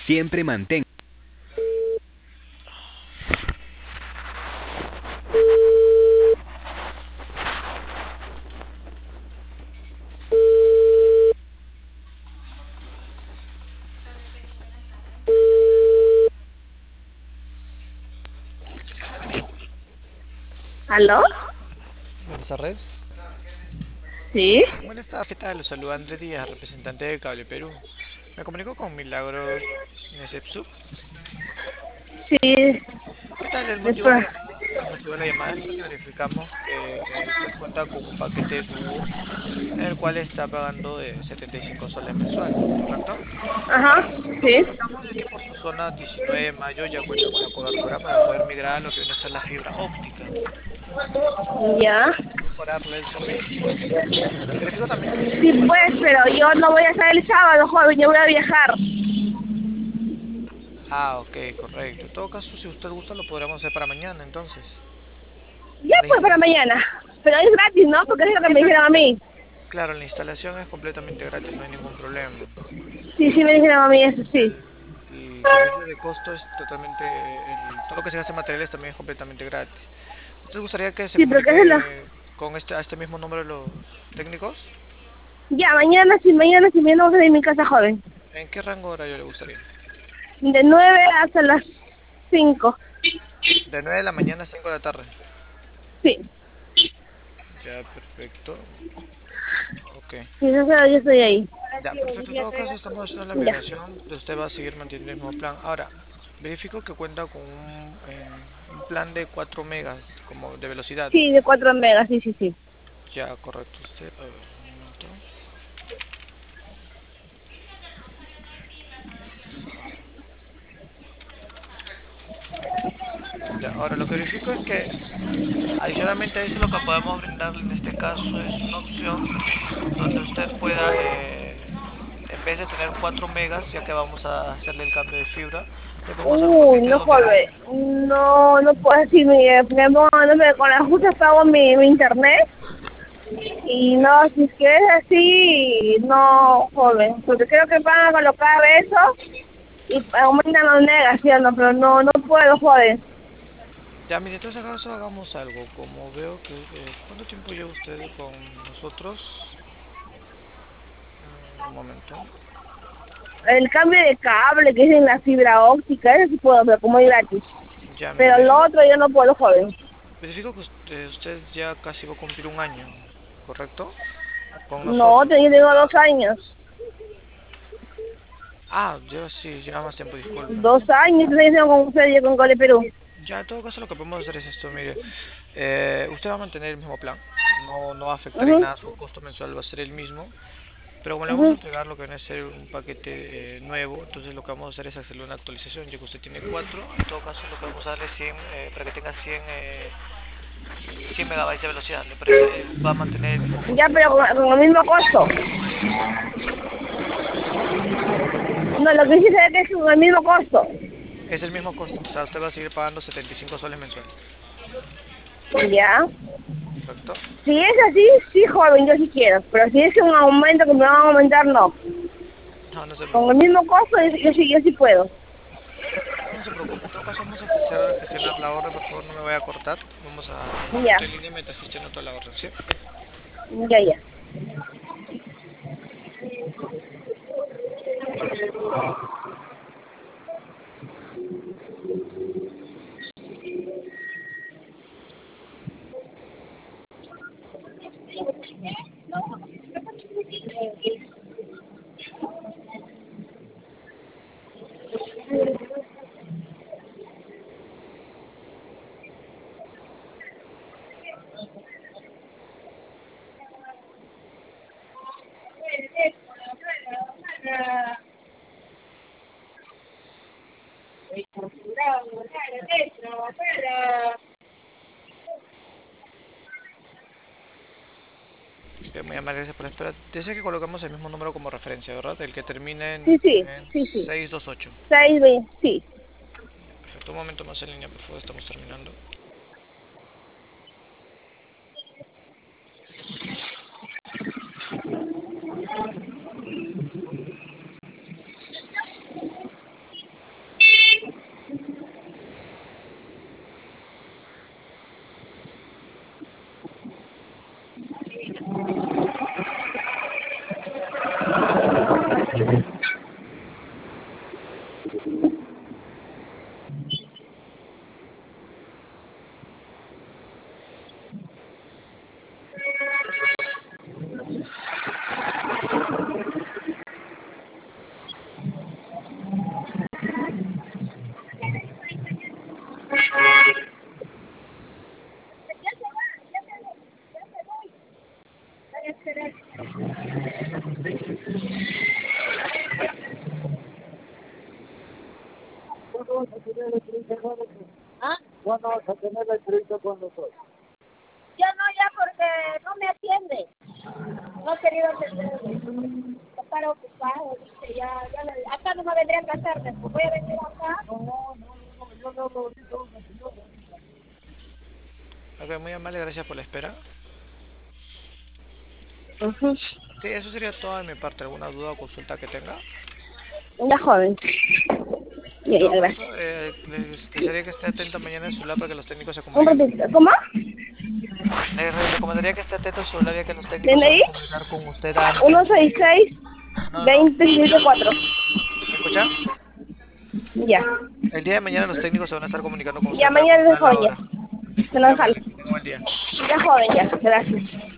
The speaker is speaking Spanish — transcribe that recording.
Siempre mantén. ¿Aló? Buenas tardes. Sí, Buenas tardes, ¿qué tal? Los saluda Andrés Díaz, representante de Cable Perú. Me comunico con Milagros Nesepsup. sí, ¿Qué tal? después. El motivo de la llamada es porque verificamos que usted cuenta con un paquete dúo en el cual está pagando de 75 soles mensual, ¿correcto? Ajá, Lo que sí. verificamos es que por su zona 19 de mayo ya cuenta con la cobertura para poder migrar a lo que viene a ser la fibra óptica. Ya. Mejorarle el servicio. Verifico también que usted Sí, cuenta. pues, pero yo no voy a estar el sábado, joven, yo voy a viajar. Ah, ok, correcto. En todo caso, si usted gusta, lo podríamos hacer para mañana, entonces. Ya, La pues, para instalación. mañana. Pero es gratis, ¿no? Porque es lo que me dijeron a mí. Claro, la instalación es completamente gratis, no hay ningún problema. Sí, sí, me dijeron a mí eso, sí. El servicio de costo es totalmente, todo lo que se gasta en materiales también es completamente gratis. ¿Usted gustaría que se Sí, pero ¿qué es lo? comunique con a este mismo número los técnicos? Ya, mañana sí, mañana voy a salir de mi casa, joven. ¿En qué rango horario le gustaría? De 9 hasta las 5. De 9 de la mañana a 5 de la tarde. Sí. Ya, perfecto. Ok. Sí, yo estoy ahí. Ya, perfecto. En todo caso, estamos haciendo la Ya. migración. Usted va a seguir manteniendo el mismo plan. Ahora, verifico que cuenta con un plan de 4 megas como de velocidad. Sí, de 4 megas, sí, sí, sí. Ya, correcto. Usted, a ver, un momento. Ya, ahora lo que verifico es que adicionalmente a eso lo que podemos brindarle en este caso es una opción donde usted pueda, en vez de tener 4 megas, ya que vamos a hacerle el cambio de fibra, le podemos hacer un Uy, paquete no, donde joven. No, no puedo decir, con las justas pago mi internet. Y no, si es que es así, no, joven. Porque creo que van a colocar eso y aumentan las negaciones, pero no, no puedo, joven. Ya, mire, entonces acaso hagamos algo. Como veo que... ¿cuánto tiempo lleva usted con nosotros? Un momento. El cambio de cable que es en la fibra óptica, eso sí puedo, pero como es gratis. Ya, mire, Pero lo otro yo no puedo, joven. verifico que usted ya casi va a cumplir un año, ¿correcto? Con No, nosotros. tengo 2 años. Ah, lleva más tiempo, disculpe. 2 años, entonces yo con usted, yo con Cole Perú. Ya, en todo caso lo que podemos hacer es esto, mire. Usted va a mantener el mismo plan. No va a afectar en Mhm, nada, su costo mensual va a ser el mismo. Pero como le vamos a mhm. entregar lo que viene a ser un paquete nuevo, entonces lo que vamos a hacer es hacerle una actualización, ya que usted tiene 4, en todo caso lo que vamos a darle es 100, para que tenga 100 megabytes de velocidad, ¿le parece? Va a mantener el mismo Ya, costo. pero con el mismo costo. No, lo que dice es que es con el mismo costo. Es el mismo costo, o sea, usted va a seguir pagando 75 soles mensuales, Ya. ¿correcto? Si es así, sí, joven, yo sí quiero. Pero si es un aumento que me van a aumentar, no. No, no se Con el preocupe. mismo costo, yo sí puedo. No se preocupe, en todo caso vamos a gestionar la orden, por favor no me vaya a cortar. Vamos a un Ya, momento en línea mientras gestiono toda la orden, ¿sí? ya, ya. Que muy amable, gracias por la espera. Desea que colocamos el mismo número como referencia, ¿verdad? El que termine Sí, sí, en sí, sí. 628. 6, 20, sí. Ya, perfecto. Un momento más en línea, por favor, estamos terminando. ¿Ah? ¿Cuándo vas a tener la entrevista con nosotros? Ya no, ya porque no me atiende. No he querido atender. Para ocupado, dice, acá no me vendría a casarme, pues voy a venir acá. No, yo no lo digo a una señora. Ok, muy amable, gracias por la espera. Ujú. Sí, eso sería todo de mi parte. ¿Alguna duda o consulta que tenga? Una joven. En Ya, todo caso, gracias. les desearía que esté atento mañana en su celular para que los técnicos se Un comuniquen con ratito, usted. ¿cómo? Le recomendaría que esté atento a su celular ya que los técnicos se van DNI a comunicar con usted antes de... 166 No, no. 274. ¿Me escucha? Ya. El día de mañana los técnicos se van a estar comunicando con usted Ya para mañana coordinar dejo la ya. hora. Listo, Se muy lo jalo. amable. Que tenga un buen día. Ya joven, ya. Gracias.